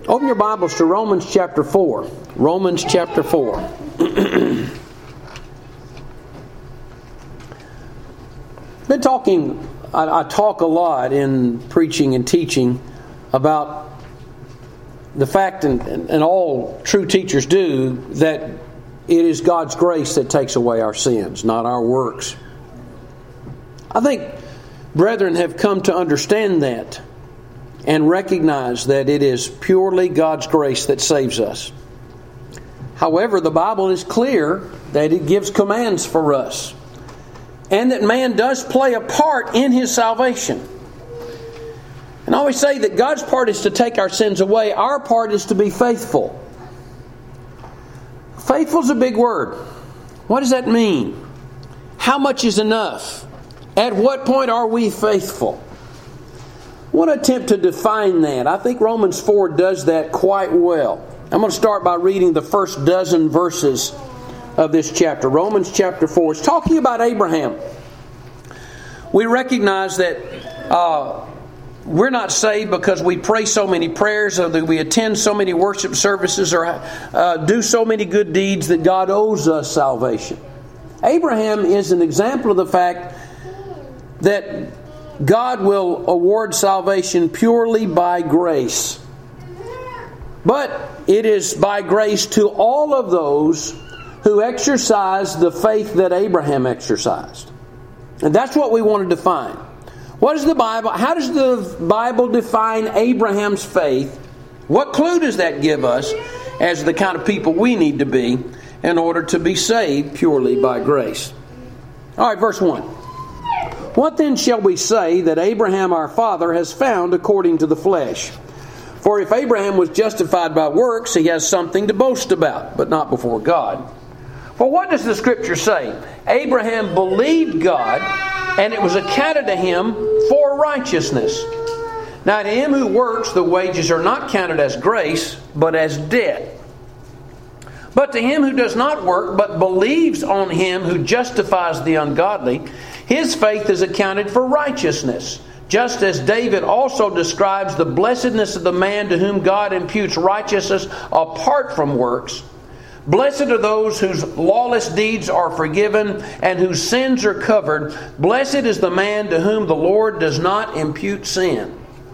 Open your Bibles to Romans chapter 4. Romans chapter 4. Been talking, I talk a lot in preaching and teaching about the fact, and all true teachers do, that it is God's grace that takes away our sins, not our works. I think brethren have come to understand that and recognize that it is purely God's grace that saves us. However, the Bible is clear that it gives commands for us, and that man does play a part in his salvation. And I always say that God's part is to take our sins away. Our part is to be faithful. Faithful is a big word. What does that mean? How much is enough? At what point are we faithful? I want to attempt to define that. I think Romans 4 does that quite well. I'm going to start by reading the first dozen verses of this chapter. Romans chapter 4. It's talking about Abraham. We recognize that we're not saved because we pray so many prayers, or that we attend so many worship services, or do so many good deeds that God owes us salvation. Abraham is an example of the fact that God will award salvation purely by grace. But it is by grace to all of those who exercise the faith that Abraham exercised. And that's what we want to define. What is the Bible? How does the Bible define Abraham's faith? What clue does that give us as the kind of people we need to be in order to be saved purely by grace? All right, verse 1. What then shall we say that Abraham our father has found according to the flesh? For if Abraham was justified by works, he has something to boast about, but not before God. For what does the Scripture say? Abraham believed God, and it was accounted to him for righteousness. Now to him who works, the wages are not counted as grace, but as debt. But to him who does not work, but believes on him who justifies the ungodly, his faith is accounted for righteousness. Just as David also describes the blessedness of the man to whom God imputes righteousness apart from works. Blessed are those whose lawless deeds are forgiven and whose sins are covered. Blessed is the man to whom the Lord does not impute sin.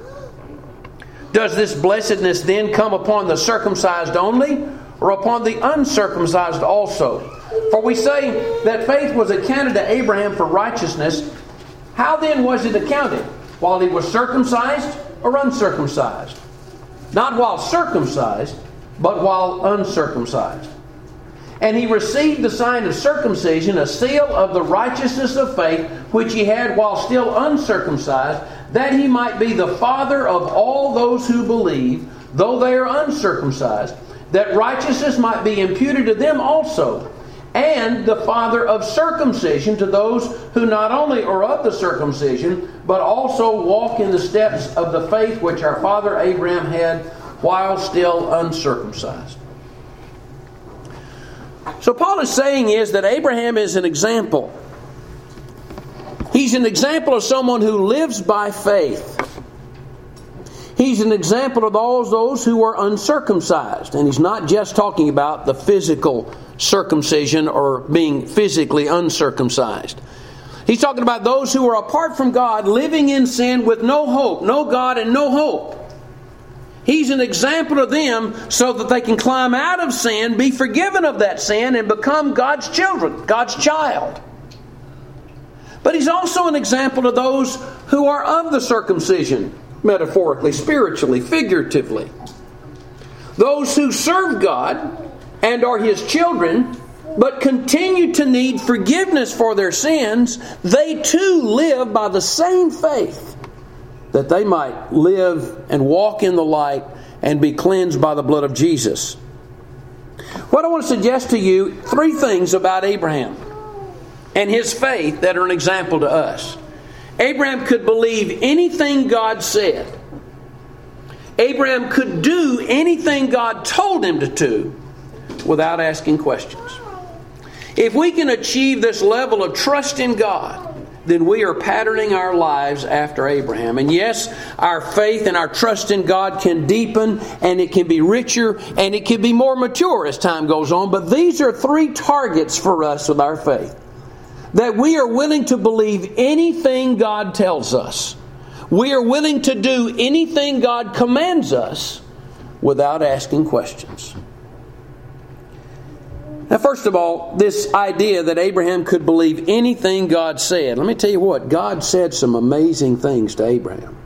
Does this blessedness then come upon the circumcised only, or upon the uncircumcised also? For we say that faith was accounted to Abraham for righteousness. How then was it accounted? While he was circumcised or uncircumcised? Not while circumcised, but while uncircumcised. And he received the sign of circumcision, a seal of the righteousness of faith, which he had while still uncircumcised, that he might be the father of all those who believe, though they are uncircumcised, that righteousness might be imputed to them also, and the father of circumcision to those who not only are of the circumcision, but also walk in the steps of the faith which our father Abraham had while still uncircumcised. So Paul is saying is that Abraham is an example. He's an example of someone who lives by faith. He's an example of all those who are uncircumcised. And he's not just talking about the physical circumcision or being physically uncircumcised. He's talking about those who are apart from God, living in sin with no hope, no God and no hope. He's an example of them so that they can climb out of sin, be forgiven of that sin, and become God's children, God's child. But he's also an example of those who are of the circumcision, metaphorically, spiritually, figuratively. Those who serve God and are His children, but continue to need forgiveness for their sins, they too live by the same faith, that they might live and walk in the light and be cleansed by the blood of Jesus. What I want to suggest to you, 3 things about Abraham and his faith that are an example to us. Abraham could believe anything God said. Abraham could do anything God told him to do without asking questions. If we can achieve this level of trust in God then we are patterning our lives after Abraham. And yes, our faith and our trust in God can deepen, and it can be richer, and it can be more mature as time goes on. But these are three targets for us with our faith. That we are willing to believe anything God tells us. We are willing to do anything God commands us without asking questions. Now, first of all, this idea that Abraham could believe anything God said. Let me tell you what, God said some amazing things to Abraham.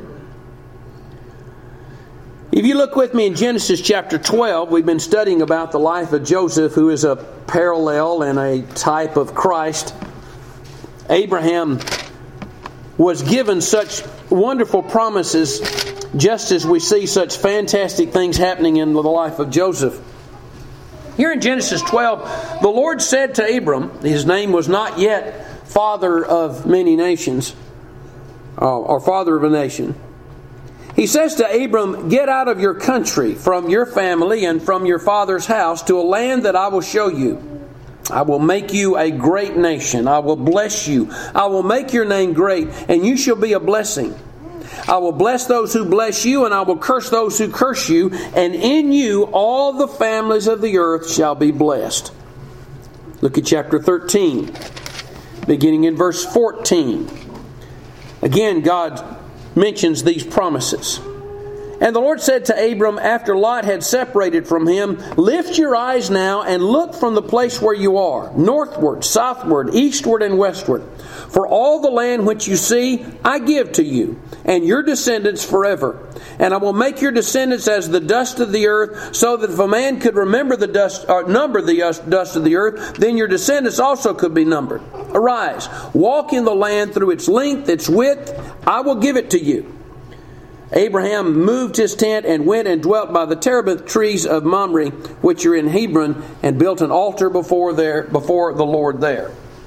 If you look with me in Genesis chapter 12, we've been studying about the life of Joseph, who is a parallel and a type of Christ. Abraham was given such wonderful promises, just as we see such fantastic things happening in the life of Joseph. Here in Genesis 12, the Lord said to Abram, his name was not yet father of many nations, or father of a nation. He says to Abram, "Get out of your country, from your family, and from your father's house, to a land that I will show you. I will make you a great nation. I will bless you. I will make your name great, and you shall be a blessing. I will bless those who bless you, and I will curse those who curse you, and in you all the families of the earth shall be blessed." Look at chapter 13, beginning in verse 14. Again, God mentions these promises. "And the Lord said to Abram, after Lot had separated from him, Lift your eyes now and look from the place where you are, northward, southward, eastward, and westward. For all the land which you see, I give to you, and your descendants forever. And I will make your descendants as the dust of the earth, so that if a man could remember the dust, or number the dust of the earth, then your descendants also could be numbered. Arise, walk in the land through its length, its width. I will give it to you." Abraham moved his tent and went and dwelt by the terebinth trees of Mamre, which are in Hebron, and built an altar before the Lord there.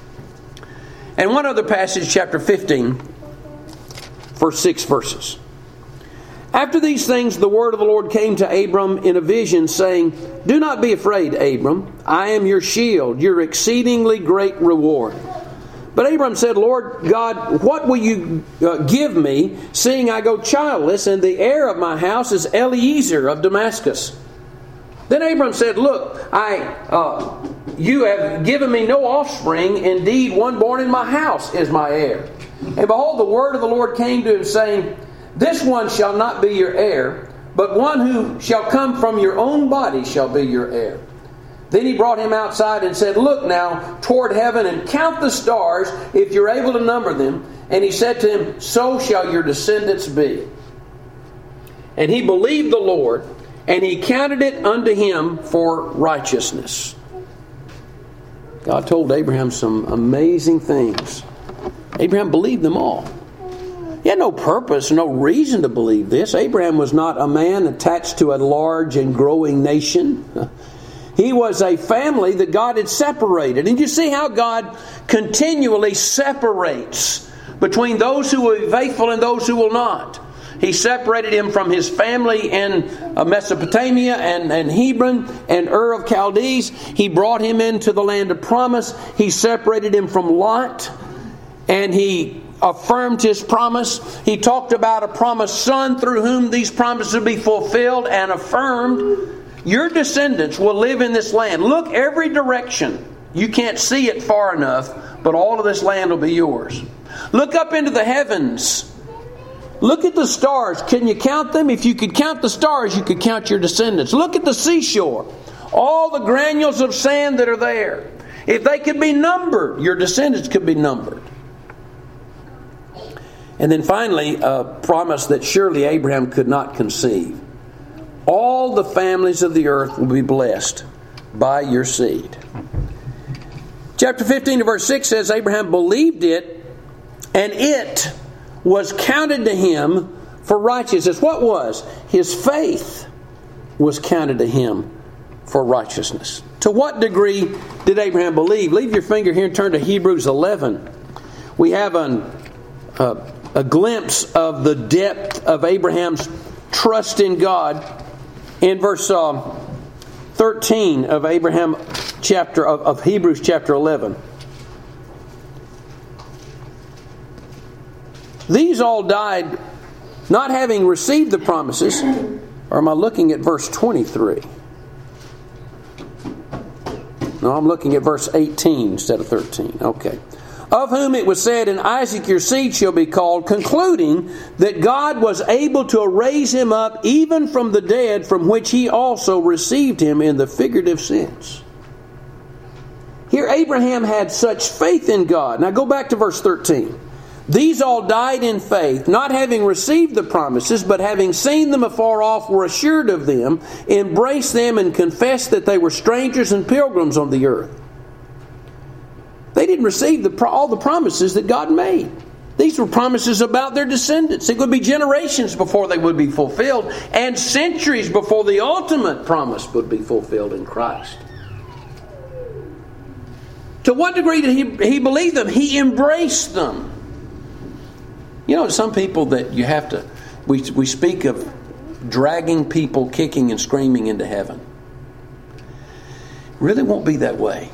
And one other passage, chapter 15, for 6 verses. "After these things, the word of the Lord came to Abram in a vision, saying, Do not be afraid, Abram. I am your shield, your exceedingly great reward. But Abram said, Lord God, what will you give me, seeing I go childless, and the heir of my house is Eliezer of Damascus? Then Abram said, Look, you have given me no offspring. Indeed, one born in my house is my heir. And behold, the word of the Lord came to him, saying, This one shall not be your heir, but one who shall come from your own body shall be your heir. Then he brought him outside and said, Look now toward heaven and count the stars, if you're able to number them. And he said to him, So shall your descendants be. And he believed the Lord, and he counted it unto him for righteousness." God told Abraham some amazing things. Abraham believed them all. He had no purpose, no reason to believe this. Abraham was not a man attached to a large and growing nation. He was a family that God had separated. And you see how God continually separates between those who will be faithful and those who will not. He separated him from his family in Mesopotamia and Hebron and Ur of Chaldees. He brought him into the land of promise. He separated him from Lot, and he affirmed his promise. He talked about a promised son through whom these promises would be fulfilled, and affirmed, your descendants will live in this land. Look every direction. You can't see it far enough, but all of this land will be yours. Look up into the heavens. Look at the stars. Can you count them? If you could count the stars, you could count your descendants. Look at the seashore. All the granules of sand that are there. If they could be numbered, your descendants could be numbered. And then finally, a promise that surely Abraham could not conceive. All the families of the earth will be blessed by your seed. Chapter 15 verse 6 says, Abraham believed it, and it was counted to him for righteousness. What was? His faith was counted to him for righteousness. To what degree did Abraham believe? Leave your finger here and turn to Hebrews 11. We have a glimpse of the depth of Abraham's trust in God in verse 13 of Hebrews chapter 11. These all died not having received the promises. Or am I looking at verse 23? No, I'm looking at verse 18 instead of 13. Okay. Of whom it was said, in Isaac your seed shall be called, concluding that God was able to raise him up even from the dead, from which he also received him in the figurative sense. Here Abraham had such faith in God. Now go back to verse 13. These all died in faith, not having received the promises, but having seen them afar off, were assured of them, embraced them, and confessed that they were strangers and pilgrims on the earth. They didn't receive all the promises that God made. These were promises about their descendants. It would be generations before they would be fulfilled, and centuries before the ultimate promise would be fulfilled in Christ. To what degree did he believe them? He embraced them. You know, some people that you have to, we speak of dragging people kicking and screaming into heaven. It really won't be that way.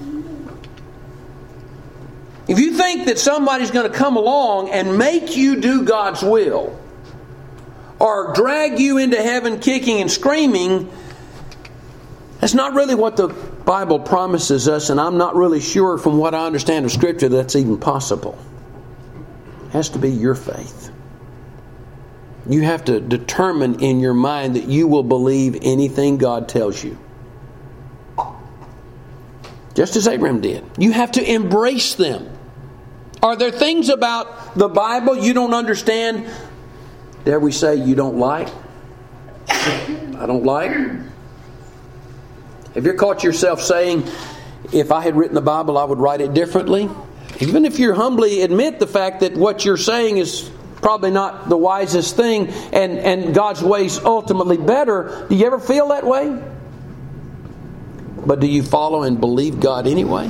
If you think that somebody's going to come along and make you do God's will, or drag you into heaven kicking and screaming, that's not really what the Bible promises us, and I'm not really sure from what I understand of Scripture that's even possible. It has to be your faith. You have to determine in your mind that you will believe anything God tells you. Just as Abraham did. You have to embrace them. Are there things about the Bible you don't understand? Dare we say you don't like? I don't like. Have you ever caught yourself saying, if I had written the Bible, I would write it differently? Even if you humbly admit the fact that what you're saying is probably not the wisest thing and God's way is ultimately better, do you ever feel that way? But do you follow and believe God anyway?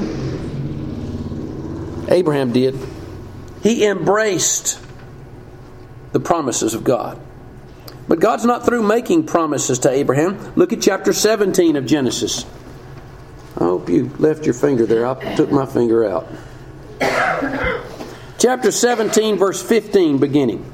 Abraham did. He embraced the promises of God. But God's not through making promises to Abraham. Look at chapter 17 of Genesis. I hope you left your finger there. I took my finger out. Chapter 17, verse 15, beginning.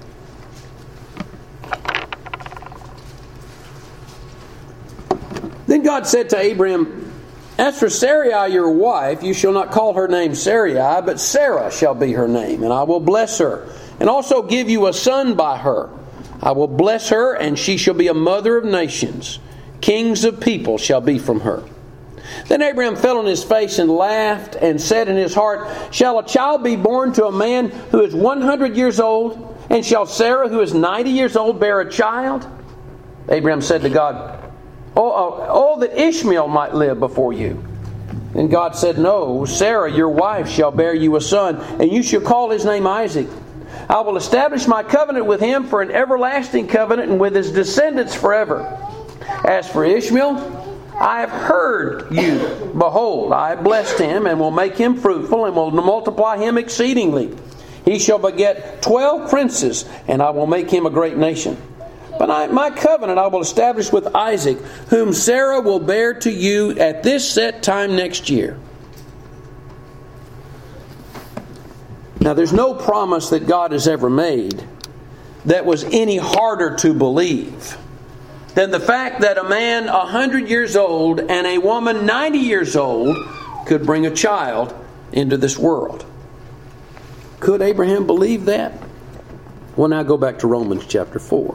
Then God said to Abraham, as for Sarai your wife, you shall not call her name Sarai, but Sarah shall be her name, and I will bless her, and also give you a son by her. I will bless her, and she shall be a mother of nations. Kings of people shall be from her. Then Abraham fell on his face and laughed, and said in his heart, shall a child be born to a man who is 100 years old? And shall Sarah, who is 90 years old, bear a child? Abraham said to God, Oh, that Ishmael might live before you. And God said, no, Sarah, your wife, shall bear you a son, and you shall call his name Isaac. I will establish my covenant with him for an everlasting covenant, and with his descendants forever. As for Ishmael, I have heard you. Behold, I have blessed him, and will make him fruitful, and will multiply him exceedingly. He shall beget 12 princes, and I will make him a great nation. But my covenant I will establish with Isaac, whom Sarah will bear to you at this set time next year. Now, there's no promise that God has ever made that was any harder to believe than the fact that a man 100 years old and a woman 90 years old could bring a child into this world. Could Abraham believe that? Well, now go back to Romans chapter 4.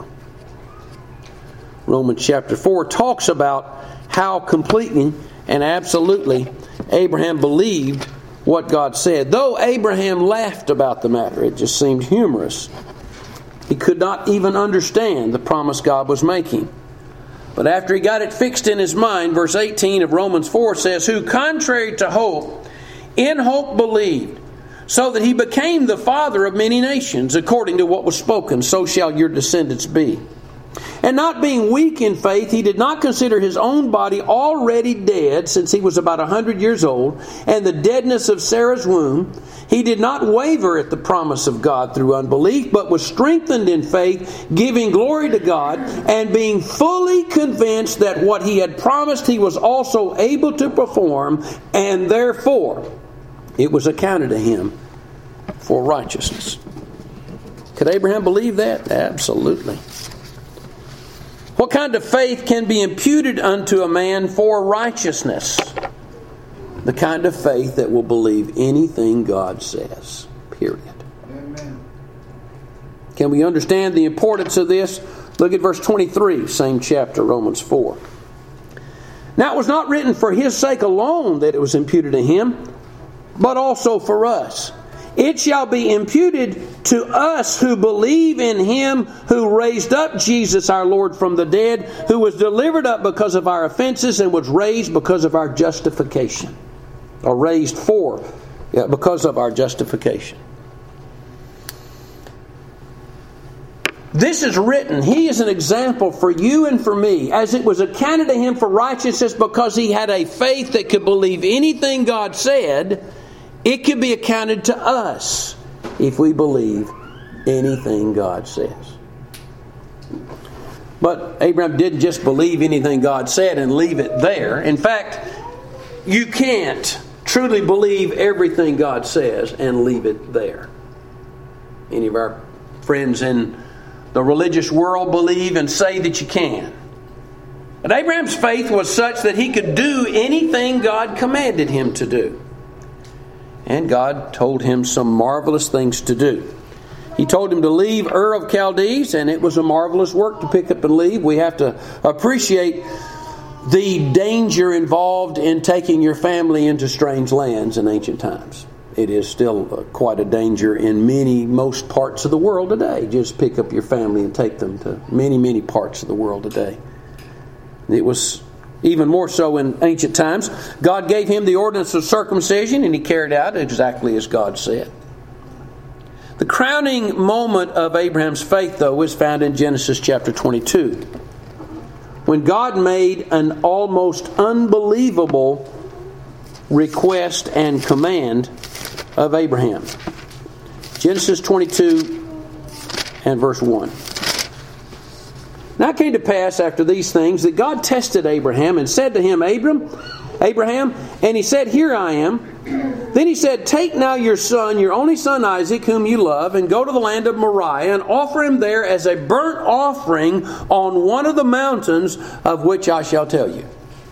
Romans chapter 4 talks about how completely and absolutely Abraham believed what God said. Though Abraham laughed about the matter, it just seemed humorous. He could not even understand the promise God was making. But after he got it fixed in his mind, verse 18 of Romans 4 says, who contrary to hope, in hope believed, so that he became the father of many nations, according to what was spoken, so shall your descendants be. And not being weak in faith, he did not consider his own body already dead, since he was about 100 years old, and the deadness of Sarah's womb. He did not waver at the promise of God through unbelief, but was strengthened in faith, giving glory to God, and being fully convinced that what he had promised he was also able to perform, and therefore it was accounted to him for righteousness. Could Abraham believe that? Absolutely. What kind of faith can be imputed unto a man for righteousness? The kind of faith that will believe anything God says. Period. Amen. Can we understand the importance of this? Look at verse 23, same chapter, Romans 4. Now it was not written for his sake alone that it was imputed to him, but also for us. It shall be imputed to us who believe in him who raised up Jesus our Lord from the dead, who was delivered up because of our offenses and was raised because of our justification. Or raised because of our justification. This is written. He is an example for you and for me, as it was accounted to him for righteousness because he had a faith that could believe anything God said. It could be accounted to us if we believe anything God says. But Abraham didn't just believe anything God said and leave it there. In fact, you can't truly believe everything God says and leave it there. Any of our friends in the religious world believe and say that you can. But Abraham's faith was such that he could do anything God commanded him to do. And God told him some marvelous things to do. He told him to leave Ur of Chaldees, and it was a marvelous work to pick up and leave. We have to appreciate the danger involved in taking your family into strange lands in ancient times. It is still quite a danger in most parts of the world today. Just pick up your family and take them to many parts of the world today. It was even more so in ancient times. God gave him the ordinance of circumcision, and he carried out exactly as God said. The crowning moment of Abraham's faith, though, is found in Genesis chapter 22, when God made an almost unbelievable request and command of Abraham. Genesis 22 and verse 1. Now it came to pass after these things that God tested Abraham and said to him, Abraham, and he said, Here I am. Then he said, Take now your son, your only son Isaac, whom you love, and go to the land of Moriah, and offer him there as a burnt offering on one of the mountains of which I shall tell you.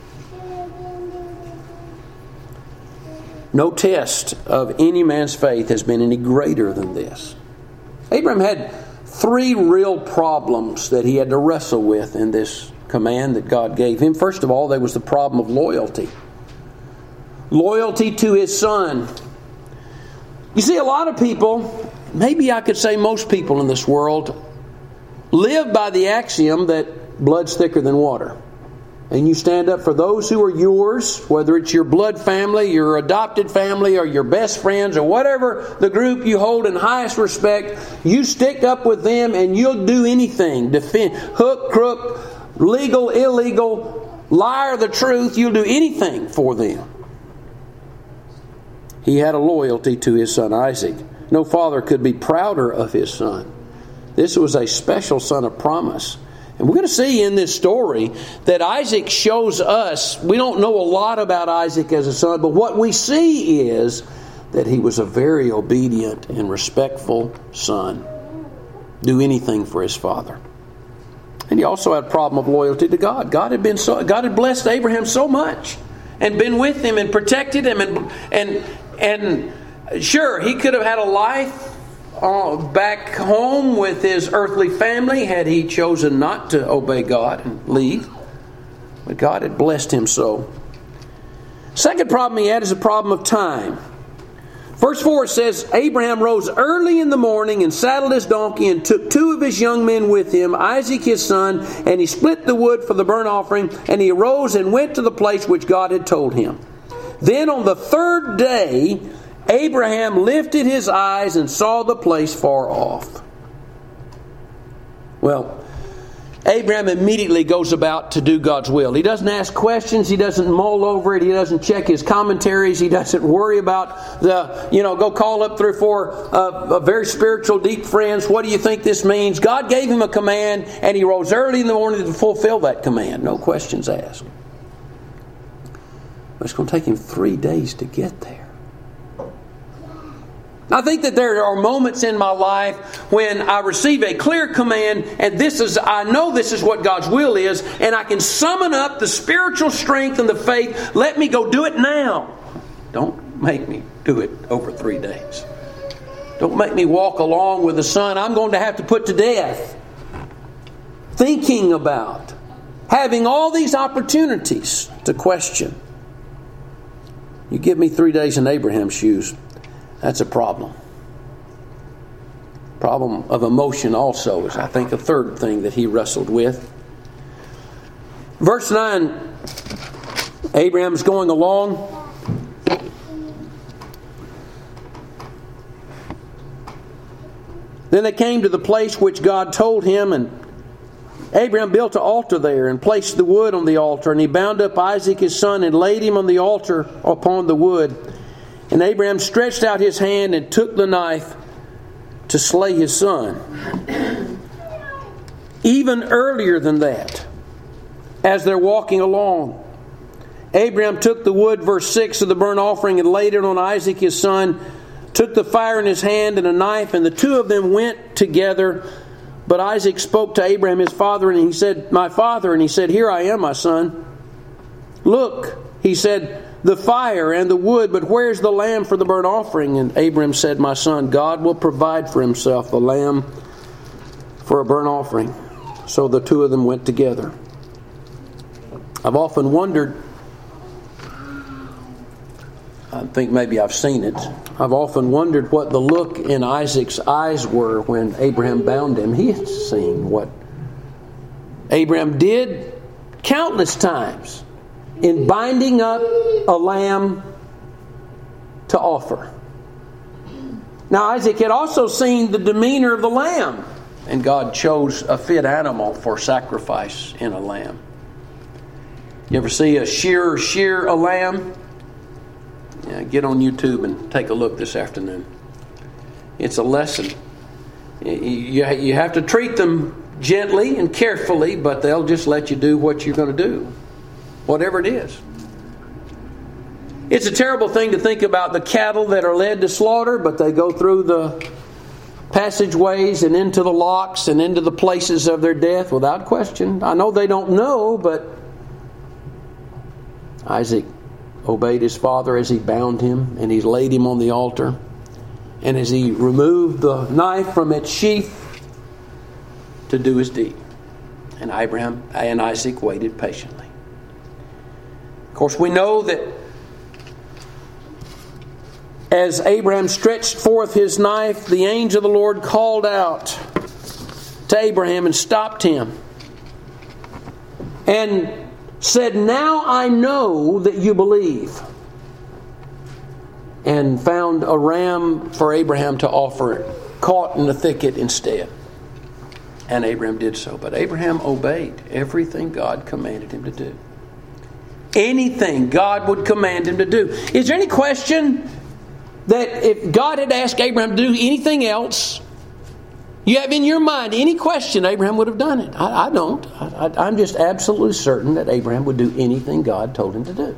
No test of any man's faith has been any greater than this. Abraham had 3 real problems that he had to wrestle with in this command that God gave him. First of all, there was the problem of loyalty. Loyalty to his son. You see, a lot of people, maybe I could say most people in this world, live by the axiom that blood's thicker than water. And you stand up for those who are yours, whether it's your blood family, your adopted family, or your best friends, or whatever the group you hold in highest respect. You stick up with them and you'll do anything. Defend, hook, crook, legal, illegal, liar, the truth. You'll do anything for them. He had a loyalty to his son Isaac. No father could be prouder of his son. This was a special son of promise. And we're going to see in this story that Isaac shows us, we don't know a lot about Isaac as a son, but what we see is that he was a very obedient and respectful son. Do anything for his father. And he also had a problem of loyalty to God. God had blessed Abraham so much and been with him and protected him and sure, he could have had a life back home with his earthly family had he chosen not to obey God and leave. But God had blessed him so. Second problem he had is a problem of time. Verse 4 says, Abraham rose early in the morning and saddled his donkey and took 2 of his young men with him, Isaac his son, and he split the wood for the burnt offering, and he arose and went to the place which God had told him. Then on the 3rd day, Abraham lifted his eyes and saw the place far off. Well, Abraham immediately goes about to do God's will. He doesn't ask questions. He doesn't mull over it. He doesn't check his commentaries. He doesn't worry about go call up 3 or 4 very spiritual, deep friends. What do you think this means? God gave him a command, and he rose early in the morning to fulfill that command. No questions asked. But it's going to take him 3 days to get there. I think that there are moments in my life when I receive a clear command, and I know this is what God's will is, and I can summon up the spiritual strength and the faith. Let me go do it now. Don't make me do it over 3 days. Don't make me walk along with the son I'm going to have to put to death. Thinking about having all these opportunities to question. You give me 3 days in Abraham's shoes, that's a problem. Problem of emotion also is, I think, a third thing that he wrestled with. Verse 9, Abraham's going along. Then they came to the place which God told him, and Abraham built an altar there and placed the wood on the altar. And he bound up Isaac his son and laid him on the altar upon the wood. And Abraham stretched out his hand and took the knife to slay his son. Even earlier than that, as they're walking along, Abraham took the wood, verse 6, of the burnt offering and laid it on Isaac his son, took the fire in his hand and a knife, and the two of them went together. But Isaac spoke to Abraham his father, and he said, "My father." And he said, "Here I am, my son." "Look," he said, "the fire and the wood, but where's the lamb for the burnt offering?" And Abraham said, "My son, God will provide for himself the lamb for a burnt offering." So the two of them went together. I've often wondered, I think maybe I've seen it, I've often wondered what the look in Isaac's eyes were when Abraham bound him. He had seen what Abraham did countless times in binding up a lamb to offer. Now Isaac had also seen the demeanor of the lamb, and God chose a fit animal for sacrifice in a lamb. You ever see a shearer shear a lamb? Yeah, get on YouTube and take a look this afternoon. It's a lesson. You have to treat them gently and carefully, but they'll just let you do what you're going to do, whatever it is. It's a terrible thing to think about the cattle that are led to slaughter, but they go through the passageways and into the locks and into the places of their death without question. I know they don't know, but Isaac obeyed his father as he bound him, and he laid him on the altar. And as he removed the knife from its sheath to do his deed. And Abraham and Isaac waited patiently. Of course, we know that as Abraham stretched forth his knife, the angel of the Lord called out to Abraham and stopped him. And said, "Now I know that you believe." And found a ram for Abraham to offer, caught in the thicket instead. And Abraham did so. But Abraham obeyed everything God commanded him to do. Anything God would command him to do. Is there any question that if God had asked Abraham to do anything else, you have in your mind any question Abraham would have done it? I don't. I'm just absolutely certain that Abraham would do anything God told him to do.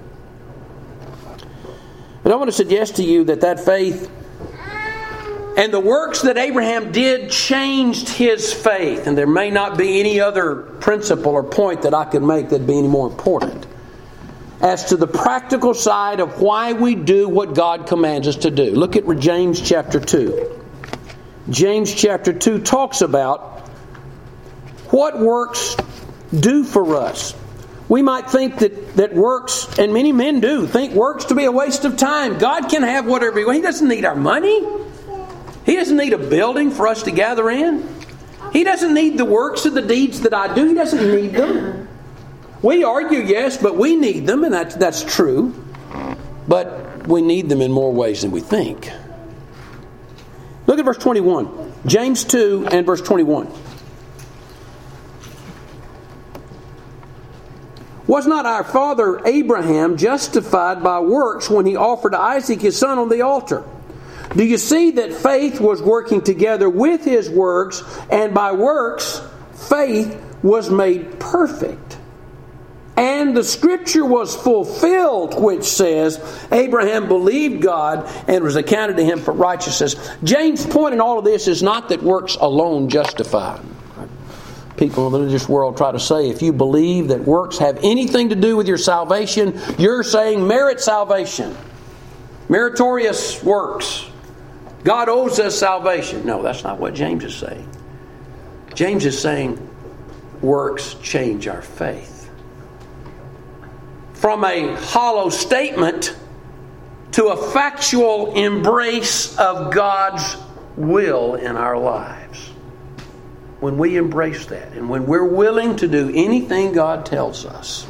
But I want to suggest to you that faith and the works that Abraham did changed his faith. And there may not be any other principle or point that I could make that'd be any more important as to the practical side of why we do what God commands us to do. Look at James chapter 2. James chapter 2 talks about what works do for us. We might think that works, and many men do, think works to be a waste of time. God can have whatever He wants. He doesn't need our money. He doesn't need a building for us to gather in. He doesn't need the works and the deeds that I do. He doesn't need them. We argue, yes, but we need them, and that's true. But we need them in more ways than we think. Look at verse 21. James 2 and verse 21. Was not our father Abraham justified by works when he offered Isaac his son on the altar? Do you see that faith was working together with his works, and by works faith was made perfect? And the scripture was fulfilled, which says, Abraham believed God and was accounted to him for righteousness. James' point in all of this is not that works alone justify. People in the religious world try to say if you believe that works have anything to do with your salvation, you're saying merit salvation. Meritorious works. God owes us salvation. No, that's not what James is saying. James is saying works change our faith. From a hollow statement to a factual embrace of God's will in our lives. When we embrace that and when we're willing to do anything God tells us,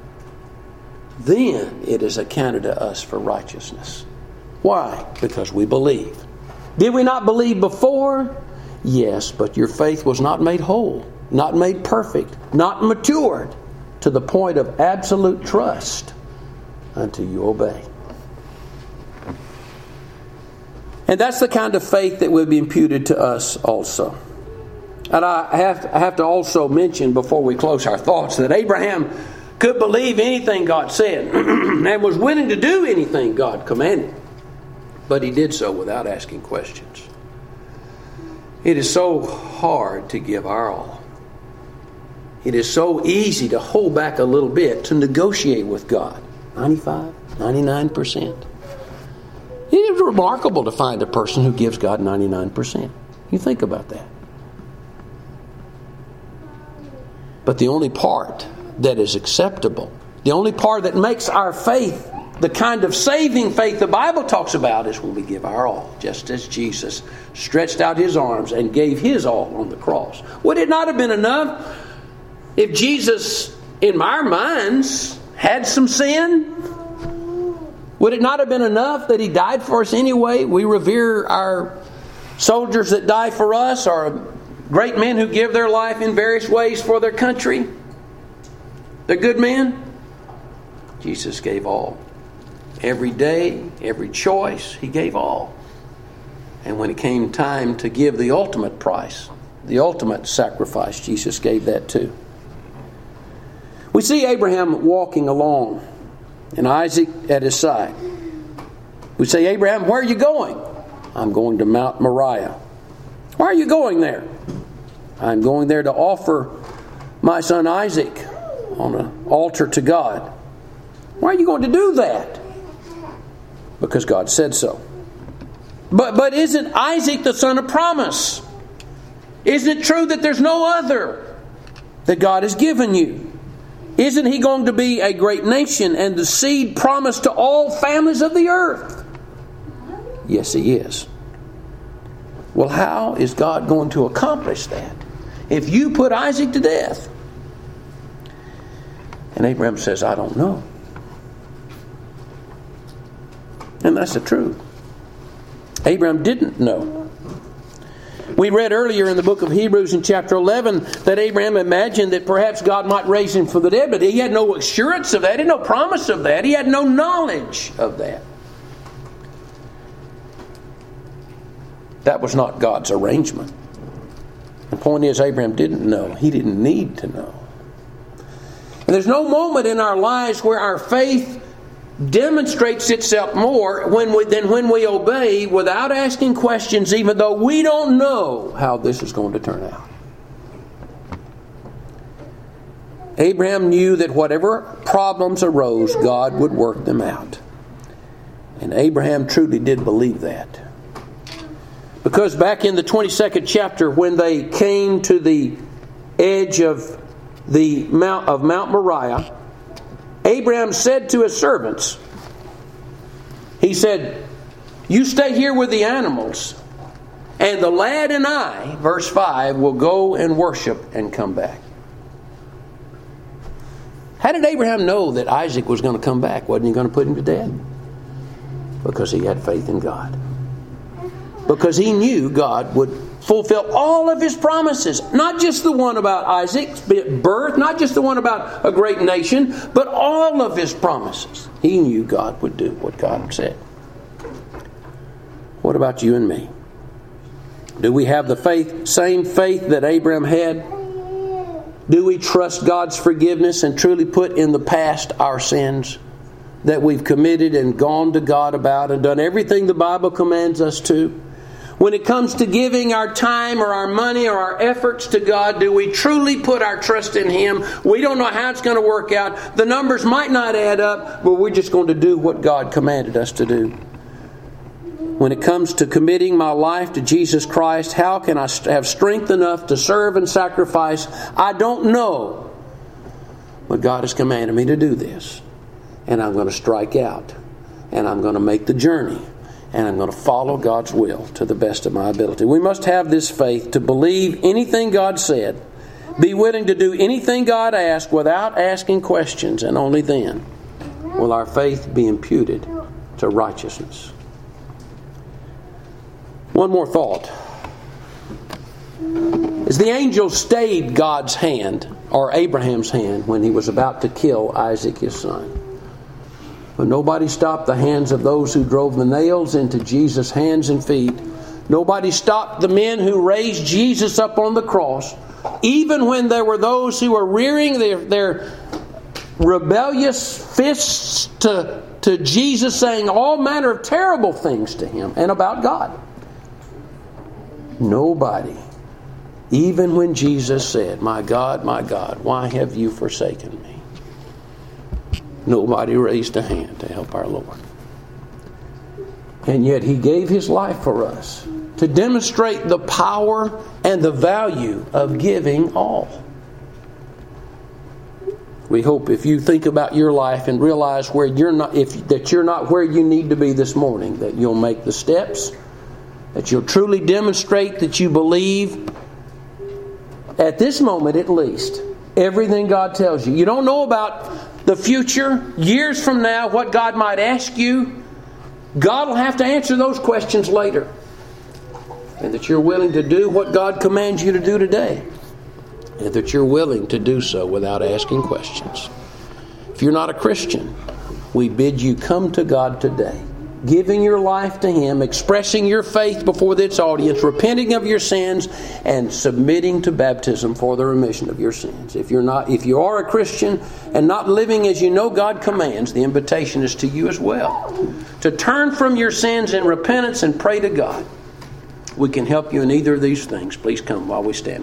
then it is accounted to us for righteousness. Why? Because we believe. Did we not believe before? Yes, but your faith was not made whole, not made perfect, not matured to the point of absolute trust until you obey. And that's the kind of faith that will be imputed to us also. And I have to also mention before we close our thoughts that Abraham could believe anything God said and was willing to do anything God commanded. But he did so without asking questions. It is so hard to give our all. It is so easy to hold back a little bit, to negotiate with God. 95, 99%. It is remarkable to find a person who gives God 99%. You think about that. But the only part that is acceptable, the only part that makes our faith the kind of saving faith the Bible talks about, is when we give our all, just as Jesus stretched out his arms and gave his all on the cross. Would it not have been enough if Jesus, in our minds, had some sin? Would it not have been enough that he died for us anyway? We revere our soldiers that die for us, or great men who give their life in various ways for their country. They're good men. Jesus gave all. Every day, every choice, he gave all. And when it came time to give the ultimate price, the ultimate sacrifice, Jesus gave that too. We see Abraham walking along and Isaac at his side. We say, Abraham, where are you going? I'm going to Mount Moriah. Why are you going there? I'm going there to offer my son Isaac on an altar to God. Why are you going to do that? Because God said so. But isn't Isaac the son of promise? Isn't it true that there's no other that God has given you? Isn't he going to be a great nation and the seed promised to all families of the earth? Yes, he is. Well, how is God going to accomplish that if you put Isaac to death? And Abraham says, I don't know. And that's the truth. Abraham didn't know. We read earlier in the book of Hebrews in chapter 11 that Abraham imagined that perhaps God might raise him from the dead, but he had no assurance of that. He had no promise of that. He had no knowledge of that. That was not God's arrangement. The point is, Abraham didn't know. He didn't need to know. And there's no moment in our lives where our faith demonstrates itself more than when we obey without asking questions, even though we don't know how this is going to turn out. Abraham knew that whatever problems arose, God would work them out. And Abraham truly did believe that. Because back in the 22nd chapter, when they came to the edge of the Mount Moriah, Abraham said to his servants, he said, you stay here with the animals, and the lad and I, verse 5, will go and worship and come back. How did Abraham know that Isaac was going to come back? Wasn't he going to put him to death? Because he had faith in God. Because he knew God would fulfill all of his promises. Not just the one about Isaac's birth, not just the one about a great nation, but all of his promises. He knew God would do what God said. What about you and me? Do we have the same faith that Abraham had? Do we trust God's forgiveness and truly put in the past our sins that we've committed and gone to God about and done everything the Bible commands us to? When it comes to giving our time or our money or our efforts to God, do we truly put our trust in Him? We don't know how it's going to work out. The numbers might not add up, but we're just going to do what God commanded us to do. When it comes to committing my life to Jesus Christ, how can I have strength enough to serve and sacrifice? I don't know. But God has commanded me to do this. And I'm going to strike out. And I'm going to make the journey. And I'm going to follow God's will to the best of my ability. We must have this faith to believe anything God said. Be willing to do anything God asked without asking questions. And only then will our faith be imputed to righteousness. One more thought. As the angel stayed God's hand, or Abraham's hand, when he was about to kill Isaac his son. But nobody stopped the hands of those who drove the nails into Jesus' hands and feet. Nobody stopped the men who raised Jesus up on the cross. Even when there were those who were rearing their rebellious fists to Jesus, saying all manner of terrible things to Him and about God. Nobody, even when Jesus said, my God, why have you forsaken me? Nobody raised a hand to help our Lord. And yet He gave His life for us to demonstrate the power and the value of giving all. We hope if you think about your life and realize where you're not, that you're not where you need to be this morning, that you'll make the steps, that you'll truly demonstrate that you believe, at this moment at least, everything God tells you. You don't know about the future, years from now, what God might ask you. God will have to answer those questions later. And that you're willing to do what God commands you to do today. And that you're willing to do so without asking questions. If you're not a Christian, we bid you come to God today, giving your life to Him, expressing your faith before this audience, repenting of your sins, and submitting to baptism for the remission of your sins. If you are a Christian and not living as you know God commands, the invitation is to you as well, to turn from your sins in repentance and pray to God. We can help you in either of these things. Please come while we stand.